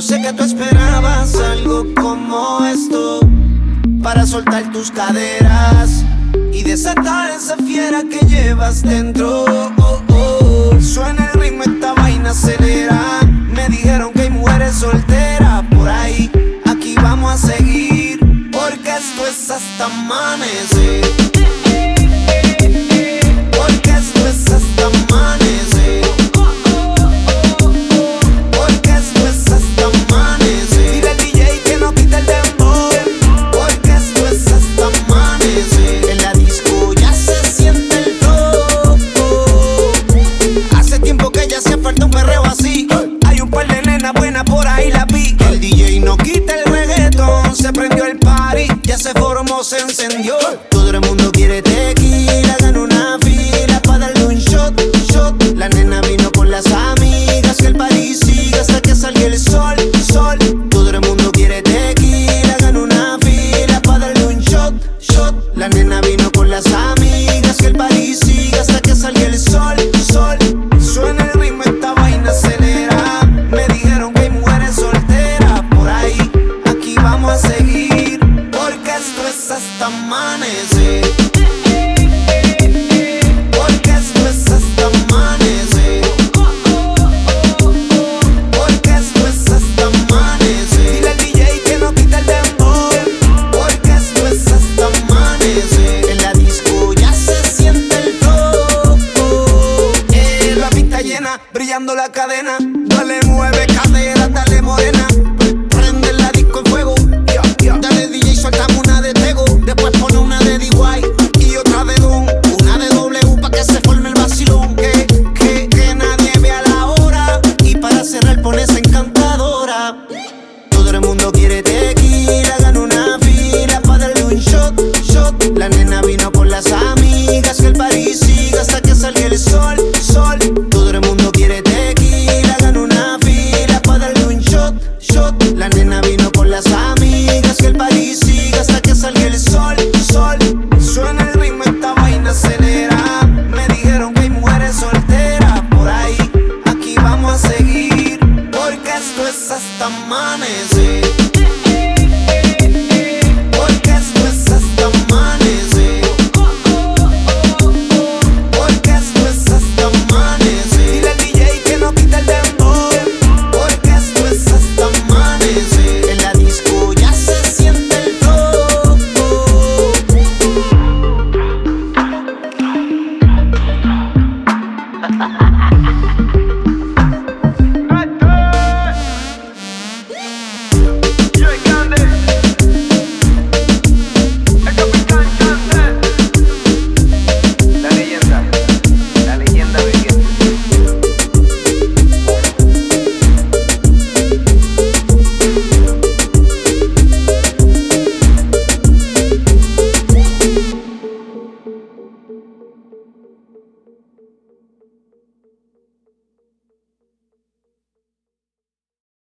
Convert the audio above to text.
sé que tú esperabas algo como esto, para soltar tus caderas y desatar esa fiera que llevas dentro. Suena el ritmo, esta vaina acelera. Me dijeron que hay mujeres solteras por ahí. Aquí vamos a seguir, porque esto es hasta amanecer. Porque esto es hasta amanecer. Porque esto es hasta amanecer. Dile al DJ que no quite el dembow, porque esto es hasta amanecer. En la disco ya se siente el flow. Hace tiempo que ya hacía falta un perreo así. Hay un par de nenas buenas por ahí, la vi. El DJ no quita el reggaetón, se prendió el party, ya se formó, se encendió. Todo el mundo quiere tequila, gana una fila pa' darle un shot, shot. La nena vino con las amigas, que el party siga hasta que salga el sol, sol. Todo el mundo quiere tequila, gana una fila pa' darle un shot, shot. La nena vino con las amigas, que el party siga hasta que salga el sol, sol. Suena el ritmo, esta vaina acelera. Me dijeron que hay mujeres solteras por ahí. Aquí vamos a seguir, porque esto es hasta amanecer. Porque esto es hasta amanecer. Porque esto es hasta amanecer. Dile al DJ que no quita el dembow, porque esto es hasta amanecer. En la disco ya se siente el flow. La pista llena, brillando la cadena. Dale